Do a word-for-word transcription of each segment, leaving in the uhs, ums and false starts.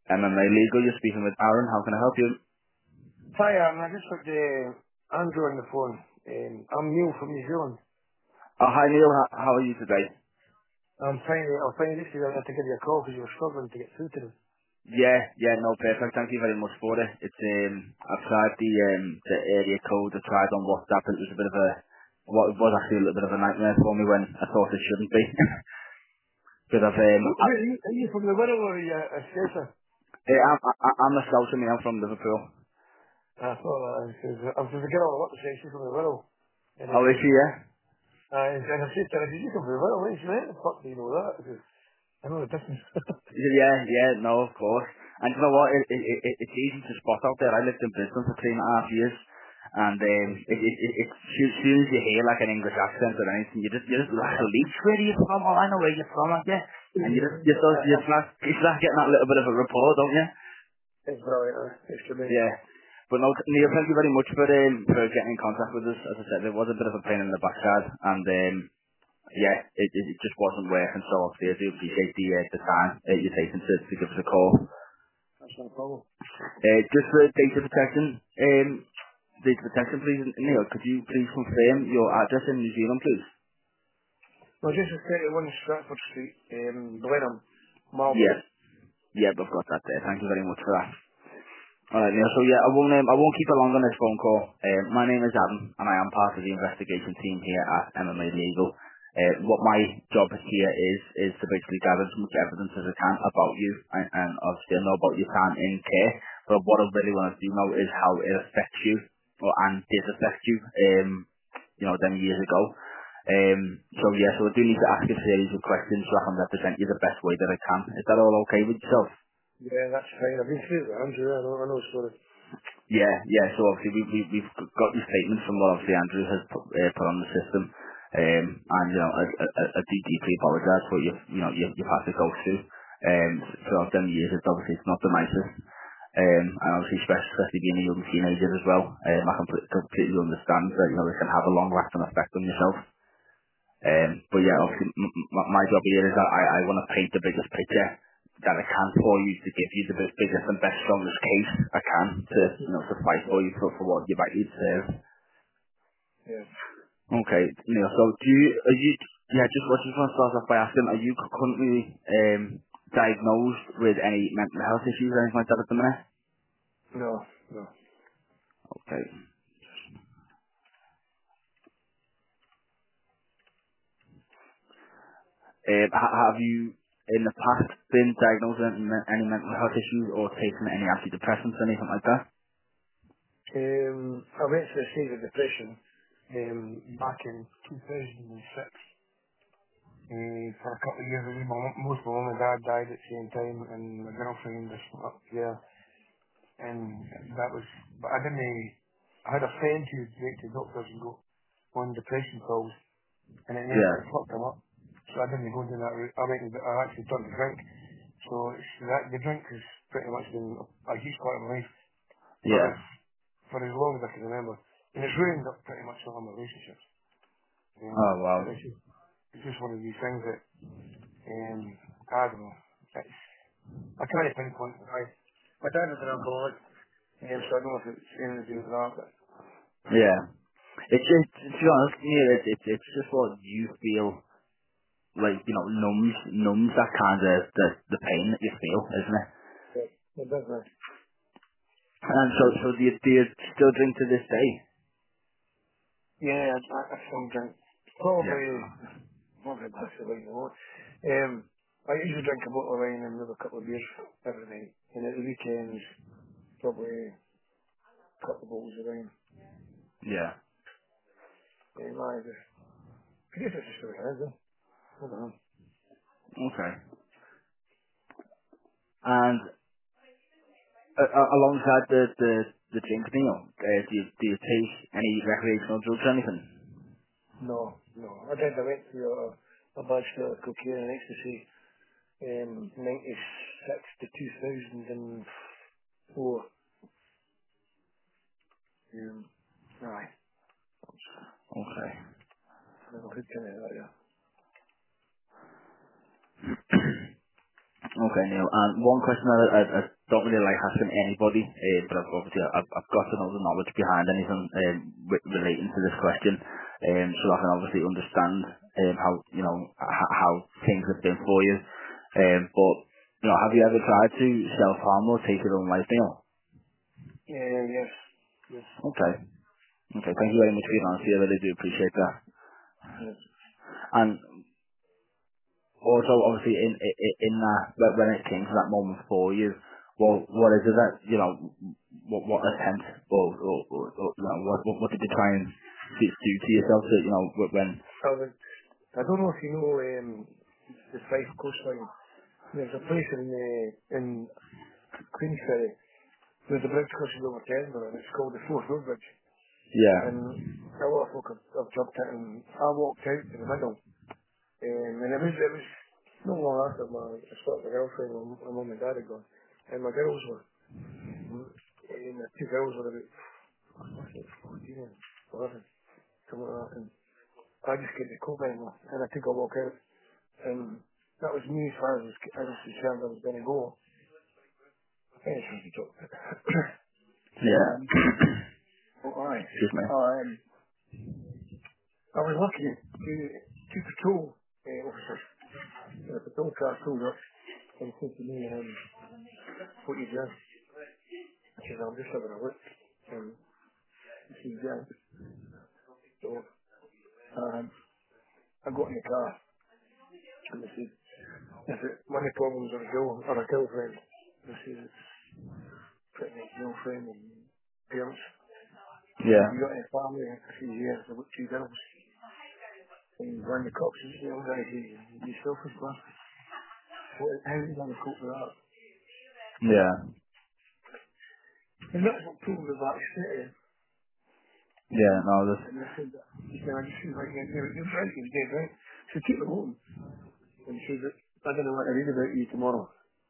M M A Legal, you're speaking with Aaron. How can I help you? Hi, um, I just got uh, Andrew on the phone. Um, I'm Neil from New Zealand. Oh, hi Neil. How, how are you today? I'm trying to, I'm trying this year I had to give you a call because you were struggling to get through to them. Yeah, yeah, no, perfect. Thank you very much for it. It's um, I've tried the um, the area code. I tried on WhatsApp. It was a bit of a, what it was actually a little bit of a nightmare for me when I thought it shouldn't be. Because I've um, Who- I, Are you, are you from the Wirral or are you a Scotia? eh, I'm I, I'm a Scouser, me. I'm from Liverpool. I thought that because I was a girl I want to say she's from the Wirral. And I Oh, is says, she? Yeah. uh, and I said to her, I said, you come from the Wirral, and she went, the fuck do you know that? I says, I know the difference. Yeah, yeah, no, of course. And you know what? It, it, it, it's easy to spot out there. I lived in Brisbane for three and a half years, and um, Yes, it, sir. it, it, it, as soon as you hear like an English accent or anything, you just you just like a leech. Where are you from? Oh, I know where you're from. Like, yeah, and you just you start you start you start getting that little bit of a rapport, don't you? It's brilliant, uh, it's tremendous. Yeah. But no, Neil, thank you very much for um, for getting in contact with us. As I said, there was a bit of a pain in the backside, and um, yeah, it, it it just wasn't working. So obviously, I do appreciate the uh, the time uh, you're taking to, to give us a call. That's no problem. Uh, just for data protection, um, data protection, please, Neil, could you please confirm your address in New Zealand, please? Well, just at thirty-one Stratford Street, um, Blenheim, Marlborough. Yes. Yeah, I've got that there. Thank you very much for that. Alright, Neil, so yeah, I won't, um, I won't keep it long on this phone call. Um, my name is Adam, and I am part of the investigation team here at M M A Legal. Uh, what my job here is, is to basically gather as much evidence as I can about you, and, and obviously I know about your time in care, but what I really want to do now is how it affects you, or, and did affect you, um, you know, them years ago. Um, so yeah, so I do need to ask a series of questions so I can represent you the best way that I can. Is that all okay with yourself? Yeah, that's fine. I've been through it, Andrew. I know, I know the story. Yeah, yeah. So obviously we, we, we've got your statement from what obviously Andrew has put, uh, put on the system, um, and you know I, I, I do deeply apologise for what you've you know you, you've had to go through. Um, throughout them years, it's obviously it's not the nicest, um, and obviously especially, especially being a young teenager as well. Um, I completely, completely understand that you know it can have a long lasting effect on yourself. Um, but yeah, obviously m- m- my job here is that I, I want to paint the biggest picture that I can for you to give you the best, biggest and best strongest case I can to you know to fight for you for, for what you might need to serve. Yeah. Okay, Neil. So do you are you yeah just what just want to start off by asking, are you currently um, diagnosed with any mental health issues or anything like that at the minute? No, no. Okay. Um, ha- have you in the past been diagnosed with any any mental health issues or taken any antidepressants or anything like that? Um, I went through a stage of depression um, back in two thousand six. Uh, for a couple of years, I mean, my, mum- most of my mum and dad died at the same time, and my girlfriend was up there, and that was. But I didn't. I had a friend who went to doctors and got on depression pills, and it meant Yeah. it fucked him up. So I didn't go down that route. I went. And, I actually turned to drink. So it's, that the drink has pretty much been a huge part of my life Yeah. for for as long as I can remember. And it's ruined up pretty much all my relationships. Oh Um, wow. and it's just, it's just one of these things that, um, I don't know. It's, I can't pinpoint why. My dad was an alcoholic, um, so I don't know if it's anything to do with that, but Yeah. It's just to be honest, yeah, it's it's it's just what you feel like, you know, numbs numbs that kind of the the pain that you feel, isn't it? yeah, it does that. And so so do you do you still drink to this day? Yeah, I, I, I still drink. Yeah. Probably, probably possibly, you know. Um, I usually drink a bottle of wine and another couple of beers every night. And at the weekends, probably a couple of bottles of wine. Yeah. Um, I just, I guess it's just what it is, though. I don't know. Okay. And uh, uh, alongside the the the drink meal, uh, do you do you take any recreational drugs or anything? No, no. I did. I went through a, a bad spell of cocaine and ecstasy in ninety-six to two thousand four. Um, aye. Okay. Never hooked into that, yeah. Okay, Neil. And one question that I, I, I don't really like asking anybody, uh, but I've obviously I've, I've got to know the knowledge behind anything um, re- relating to this question, um, so I can obviously understand um, how you know h- how things have been for you. Um, but you know, have you ever tried to self harm or take your own life, Neil? Yeah, yes, yes, Okay. Okay. Thank you very much for your honesty. I really do appreciate that. yes. And also, obviously, in in, in that when when it came to that moment for you, well, what is it that you know? What what attempt or, or, or, or you know, what, what what did you try and do, do to yourself? To, you know, wh- when I, would, I don't know if you know um, the Fife coastline. There's a place in uh, in Queensferry. There's a bridge crosses over Edinburgh, and it's called the Forth Road Bridge. yeah, And a lot of folk have, have jumped it, and I walked out to the middle. Um, and it was, it was not long after my, I split my girlfriend, my, my mum and dad had gone. And my girls were, mm, and the two girls were about, I think, fourteen and eleven, something like that. And I just get the coat by me, and I took a walk out. And that was me as far as I was concerned I was going to go. I think it's really joke. yeah. um, but aye. Excuse me. Um, I was lucky to, two patrol uh, officers. The patrol car pulled up and said to me, um, what you doing? I said, I'm just having a look. Um, he said, yeah. So um, I got in the car and they said, is it money problems or a, girl, or a girlfriend? I said, it's pretty much girlfriend and parents. He said, Yeah, you got any family? I said, yeah, I've got two girls. And one of the cops said, yeah, I said, you selfish bastard. What, how are you going to cope with that? yeah, And that's what pulled me back straight in. yeah. Um, No, this. and I said, he said, I just feel like you're, you're, you're right, you're dead right. So take me home. And she said, I don't know what to read about you tomorrow.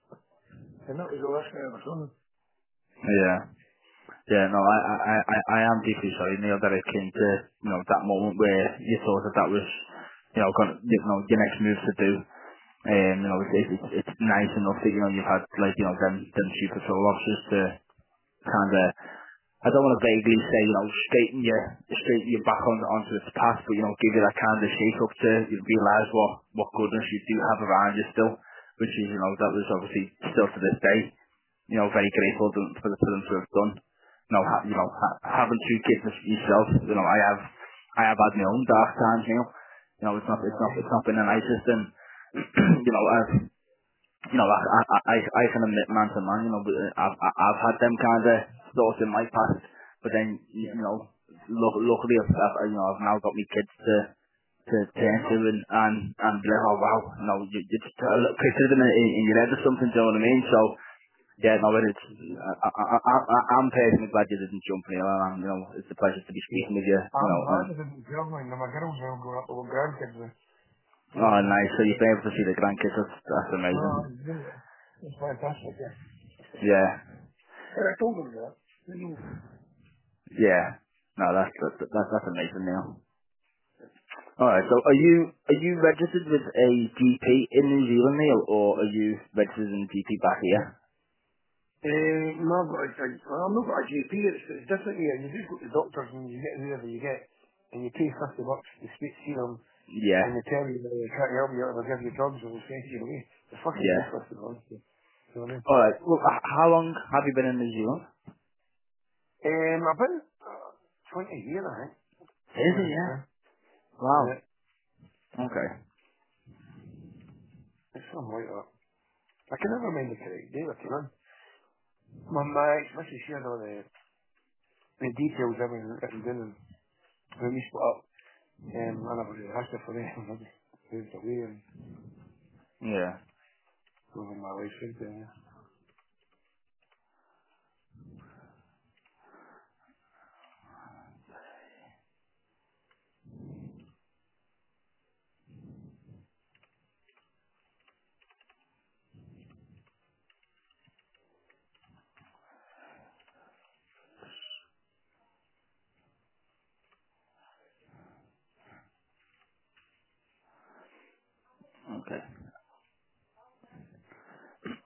And that was the last I ever saw him. Yeah, yeah. No, I I I I I am deeply sorry, Neil, that it came to you know that moment where you thought that that was you know going you know your next move to do. Um, you know, it's, it's, it's nice enough that, you know, you've had, like, you know, them, them two patrol officers to kind of, I don't want to vaguely say, you know, straighten you, straighten you back on, onto its path, but, you know, give you that kind of shake up to you realise what, what goodness you do have around you still, which is, you know, that was obviously still to this day, you know, very grateful to, for, the, for them to have done. You know, ha, you know, ha, having two kids yourself, you know, I have, I have had my own dark times, you know, you know, it's not, it's not, it's not been the nicest, and, you know, I've, you know, I, I, I, I can admit man to man, you know, but uh, I've, I- I've had them kind of thoughts in my past, but then, you Yeah. you know, luck, luckily I've, I've, you know, I've now got my kids to, to turn to and, and, and be like, oh wow, you know, you, you just uh, look, consider them in, in your head or something, do you know what I mean? So, yeah, no, but it's, I, I, I, I- I'm personally glad you didn't jump in, and, you know, it's a pleasure to be Yeah. speaking with you, you I'm know, and, glad I didn't girl mine. Now my girls are all growing up with grandkids. uh, You oh, know. nice, so you've been able to see the grandkids, that's, that's amazing. Oh, it's brilliant. It's fantastic, yeah. Yeah, And I told them that. You know, yeah. No, that's that's that's, that's amazing, Neil. All right. So, are you are you registered with a G P in New Zealand, Neil, or are you registered in a G P back here? uh, no, I've got a, a, well, I've not got a G P. It's, it's different here. You just go to doctors and you get whoever you get, and you pay fifty bucks to speak to them, Yeah, and they tell you that they try to help you out, they'll give you drugs, and they'll send you away. It's fucking yeah. useless, to be honest with you. You know what I mean? All right. Well, h- how long have you been in New Zealand? Um, I've been uh, twenty years, I think. Is Something it? like Yeah. that. Wow. Yeah, Okay. it's something like that. I can never mind the correct date, you know. My, my ex-missus shared all the, the details, everything written down, and when we split up, um, I never really asked her for them. I just moved away and Yeah. living my life out there. Yeah. Okay.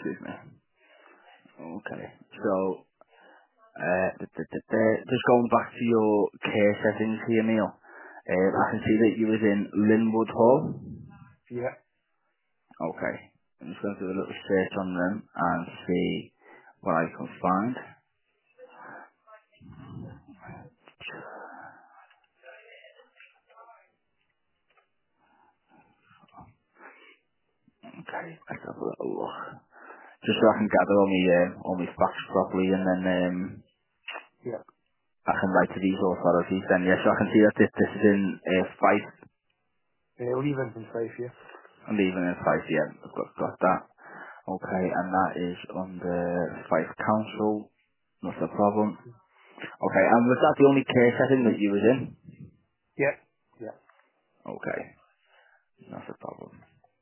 excuse me. Okay. So, uh, d- d- d- d- just going back to your care settings here, Neil. Uh, I can see that you was in Linwood Hall. Yeah. Okay. I'm just going to do a little search on them and see what I can find. Okay, let's have a little look. Just so I can gather all my, um, all my facts properly, and then um, Yeah. I can write to these authorities then. Yes, so I can see that this, this is in uh, Fife. Uh, leaving in five, yeah. I'm leaving in Fife, yeah, I've got, got that. Okay, and that is on the Fife Council. Not a problem. Okay, and was that the only care setting that you was in? Yeah. Yeah. Okay, not a problem.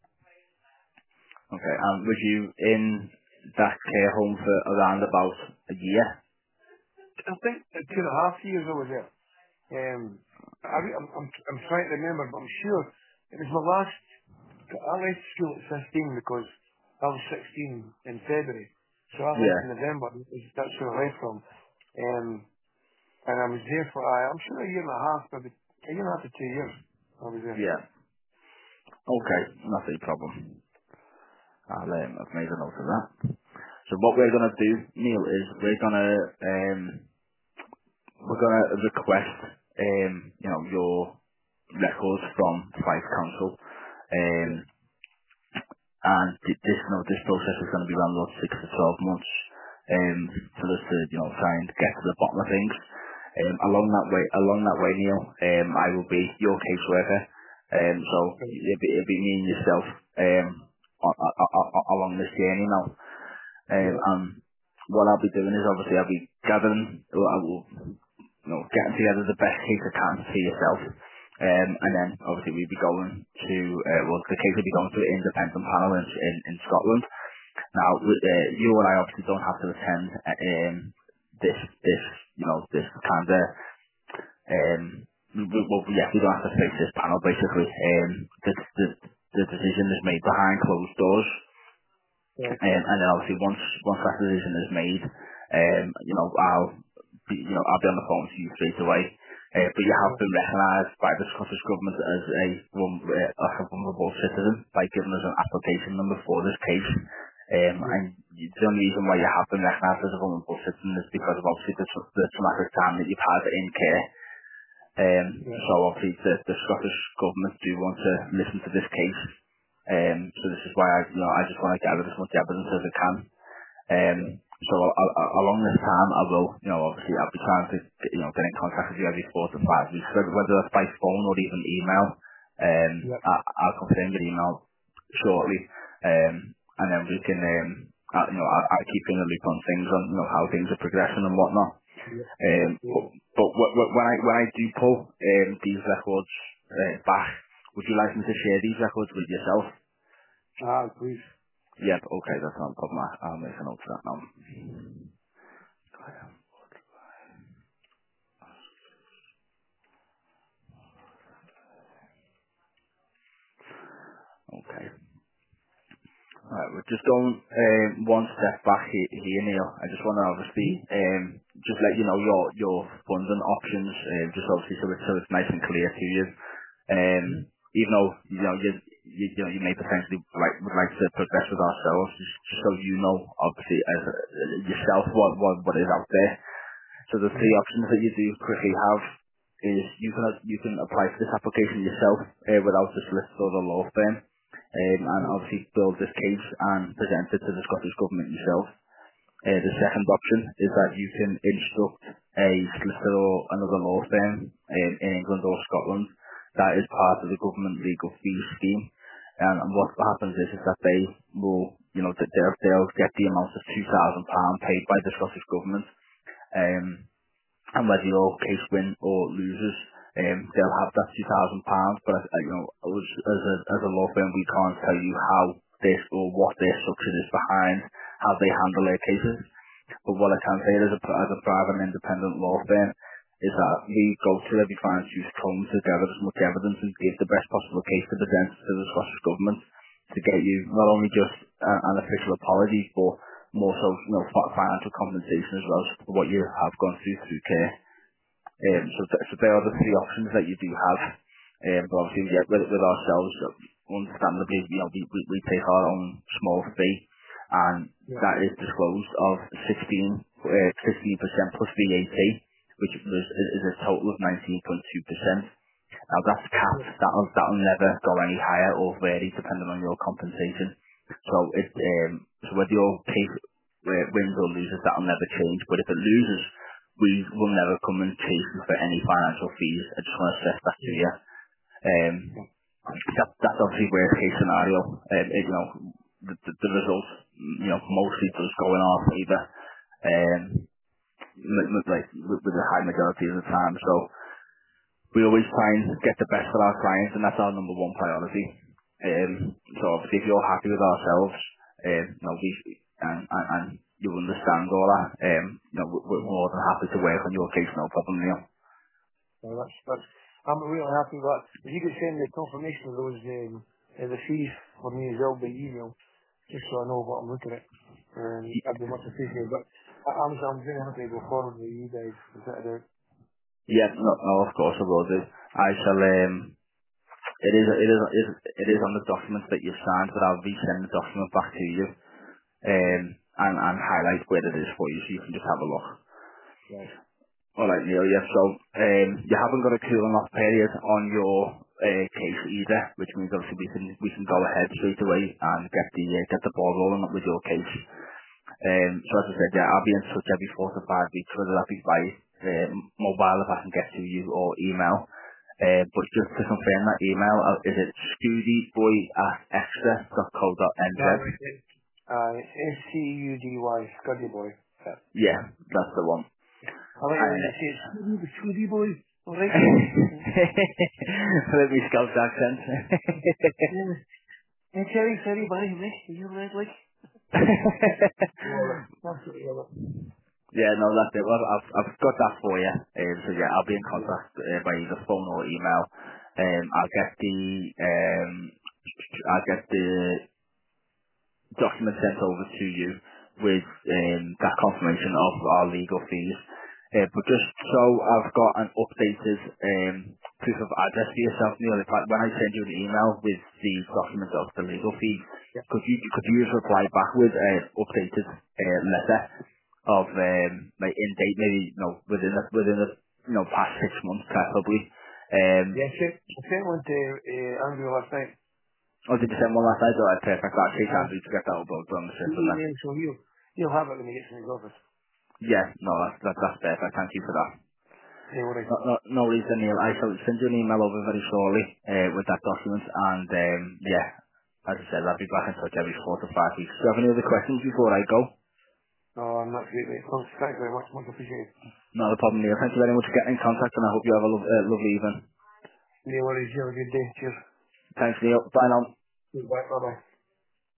Okay, and was you in that care home for around about a year? I think uh, two and a half years I was there. Um, I, re- I'm, I'm, I'm trying to remember, but I'm sure it was my last. I left school at fifteen because I was sixteen in February, so I left Yeah, in November. That's where I left from, um, and I was there for uh, I'm sure a year and a half, maybe a year and a half to two years. I was there. yeah. Okay, not a problem. I'll, um, I've made a note of that. So what we're gonna do, Neil, is we're gonna um, we're gonna request um, you know, your records from Fife Council. Um, Yeah. and th- this, you know, this process is going to be around about six to twelve months, um, for us to, you know, try and get to the bottom of things. Um, along that way, along that way, Neil, um, I will be your caseworker. Um, so Right. it'll be, it'll be me and yourself, um, a- a- a- a- along this journey now. Um, Yeah. and what I'll be doing is obviously I'll be gathering, well, I will, you know, getting together the best case I can for yourself. Um, and then obviously we'll be going to, uh, well, the case will be going to an independent panel in, in, in Scotland. Now, with, uh, you and I obviously don't have to attend, uh, um, this, this, you know, this kind of, um, we, we- well, yeah, we don't have to face this panel basically. Um, the, the, the decision is made behind closed doors. Right. Um, and then obviously once once that decision is made, um, you know, I'll be, you know, I'll be on the phone to you straight away. Uh, but you have Yeah. been recognised by the Scottish Government as a, vul- uh, as a vulnerable citizen by giving us an application number for this case. Um, Yeah. and y- the only reason why you have been recognised as a vulnerable citizen is because of obviously the, tra- the traumatic time that you've had in care. Um, Yeah. so obviously the, the Scottish Government do want to listen to this case. Um, so this is why I, you know, I just want to gather as much evidence as I can. Um, Right. so I, I, along this time, I will, you know, obviously I'll be trying to, get, you know, get in contact with you every four to five weeks, whether, whether that's by phone or even email. Um, Yeah. I, I'll confirm your email shortly, um, and then we can, um, I, you know, I, I keep you in the loop on things, on you know how things are progressing and whatnot. Yeah. Um, Yeah. but but wh- wh- when I when I do pull um, these records uh, back, would you like me to share these records with yourself? Ah, please. Yep. Okay, that's not a problem. I- I'll make a note of that now. Okay. Alright, we're just going um, one step back here, here, Neil. I just want to obviously Mm-hmm. um, just let you know your your funding options, um, just obviously so it's, so it's nice and clear to you. Um, Mm-hmm. even though you know you, you you know you may potentially like would like to progress with ourselves, just, just so you know, obviously as a, yourself what what what is out there. So the three Mm-hmm. options that you do quickly have is you can you can apply for this application yourself uh, without the solicitor or the law firm, um, and Yeah. obviously build this case and present it to the Scottish Government yourself. Uh, the second option is that you can instruct a solicitor or another law firm um, in England or Scotland that is part of the government legal fee scheme. And, and what happens is, is that they will, you know, that they'll, they'll get the amount of two thousand pounds paid by the Scottish Government. Um, and whether your case win or loses, um, they'll have that two thousand pounds. But uh, you know, as, as a as a law firm, we can't tell you how this or what their structure is behind how they handle their cases. But what I can say as a as a private and independent law firm is that we go through every fine tooth comb to gather as much evidence and give the best possible case to present to the Scottish Government to get you not only just uh, an official apology, but more so, you know, fi- financial compensation as well for what you have gone through through care. Um, Yeah. so, th- so there are the three options that you do have. Um, but obviously, yeah, with, with ourselves, uh, understandably, you know, we, we, we take our own small fee, and Yeah. that is disclosed of sixteen, uh, sixteen percent plus V A T, which was, is is a total of nineteen point two percent. Now that's Yeah. capped. That'll, that'll never go any higher or vary depending on your compensation. So it, um, so whether your case uh, wins or loses, that'll never change. But if it loses, we will never come and chase you for any financial fees. I just want to stress that to Yeah. you. Um, Yeah. that, that's obviously worst case scenario. Um, it, you know, the, the, the result, you know, mostly does go in our favour. Um, m- m- like with with a high majority of the time. So we always try and get the best for our clients, and that's our number one priority. Um, so obviously, if you're happy with ourselves, um, you know, we and, and, and you understand all that, um, you know, we're, we're Yeah. more than happy to work on your case, no problem, Neil. So that's, that's, I'm really happy with that. If you could send me a confirmation of those, um, uh, the fees for me as well by email, just so I know what I'm looking at, um, that'd be much appreciated. But I, I'm, I'm very happy to go forward with you guys. Without a doubt. Yeah, no, no, of course I will do. I shall. Um, it is, it is, it is, it is on the documents that you've signed, but I'll resend the document back to you, Yeah. um, and and highlight where it is for you, so you can just have a look. Right. All right, Neil. Yeah. So um, you haven't got a cooling off period on your uh, case either, which means obviously we can we can go ahead straight away and get the uh, get the ball rolling with your case. Um, so as I said, yeah, I'll be in touch every four to five weeks, whether that be by uh, mobile if I can get to you or email. Uh, but just to confirm that email, uh, is it scoodyboy at extra dot co dot n z? No, it's, uh, S C U D Y, Scuddy Boy. Yeah. Yeah, that's the one. I like when And they say Scuddy, the Scuddy Boy. Alright. let me Scouse accent. Yeah. And Terry, Terry, buddy, mate, you right, like? Love it. Absolutely love it. Yeah, no, that's it. Well, I've I've got that for you. Um, so yeah, I'll be in Yeah. contact uh, by either phone or email. Um, I'll get the um, I'll get the document sent over to you with um, that confirmation of our legal fees. Uh, but just so I've got an updated um, proof of address for yourself, Neil, if I, when I send you an email with the document of the legal fees, Yeah. could you could you just reply back with an updated uh, letter of um, like in date, maybe you know within the, within the you know past six months preferably. Um, Yeah, sent, I sent one to uh, Andrew last night. oh, did you send one last night? All right, perfect. I'll take Uh, time to get that uploaded on the he system then. emailed, so he'll, he'll have it when he gets in his office. Yeah, no, that's, that, that's perfect. Thank you for that. Yeah, what I, No, no, no worries, Neil. I shall send you an email over very shortly uh, with that document, and um, yeah, as I said, I'll be back in touch every four to five weeks. Do you have any other questions before I go? no, I'm not great, mate. Thanks, thanks very much, much appreciated. Not a problem, Neil. Thank you very much for getting in contact, and I hope you have a lo- uh, lovely evening. No worries, you have a good day. Cheers. Thanks, Neil. Bye now. Bye, bye-bye.